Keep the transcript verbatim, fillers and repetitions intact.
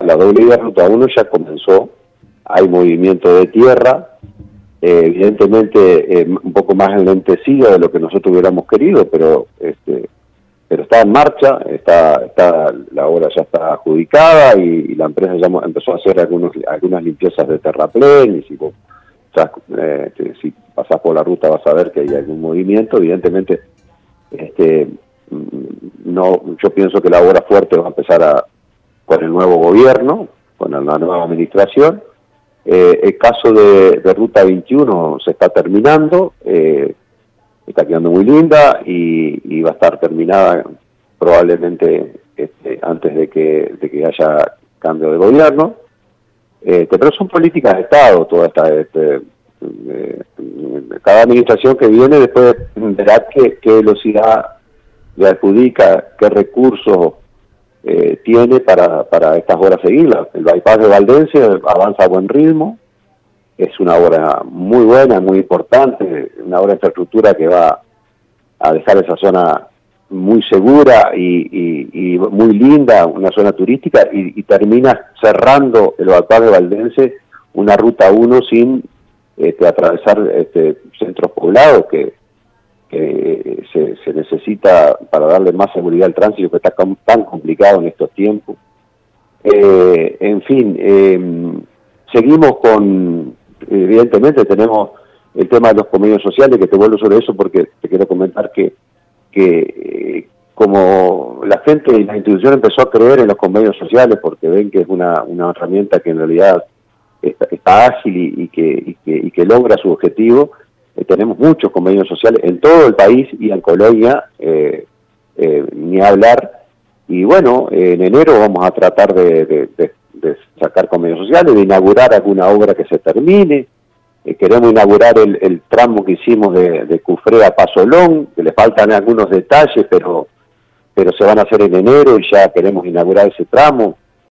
la doble vía Ruta uno ya comenzó, hay movimiento de tierra, eh, evidentemente eh, un poco más enlentecido de lo que nosotros hubiéramos querido, pero este, pero está en marcha, está, está la obra ya está adjudicada y, y la empresa ya empezó a hacer algunos, algunas limpiezas de terraplén, y si vos ya, eh, si pasás por la ruta vas a ver que hay algún movimiento. Evidentemente, este, no, yo pienso que la obra fuerte va a empezar a, con el nuevo gobierno, con la nueva administración. Eh, el caso de, de Ruta veintiuno se está terminando, eh, está quedando muy linda y, y va a estar terminada probablemente este, antes de que, de que haya cambio de gobierno. Este, pero son políticas de Estado, toda esta, este, eh, cada administración que viene después verá qué, qué velocidad le adjudica, qué recursos eh, tiene para, para estas obras seguirlas. El bypass de Valdense avanza a buen ritmo, es una obra muy buena, muy importante, una obra de infraestructura que va a dejar esa zona muy segura y, y, y muy linda, una zona turística, y, y termina cerrando el bypass de Valdense una ruta uno sin este, atravesar este, centros poblados que, que se, se necesita para darle más seguridad al tránsito, que está tan complicado en estos tiempos. Eh, en fin, eh, seguimos con, evidentemente tenemos el tema de los convenios sociales, que te vuelvo sobre eso porque te quiero comentar que que eh, como la gente y la institución empezó a creer en los convenios sociales porque ven que es una, una herramienta que en realidad está, está ágil y, y, que, y, que, y que logra su objetivo, eh, tenemos muchos convenios sociales en todo el país y en Colonia, eh, eh, ni hablar, y bueno, eh, en enero vamos a tratar de, de, de, de sacar convenios sociales, de inaugurar alguna obra que se termine. Eh, queremos inaugurar el, el tramo que hicimos de, de Cufré a Pasolón, que le faltan algunos detalles, pero pero se van a hacer en enero y ya queremos inaugurar ese tramo.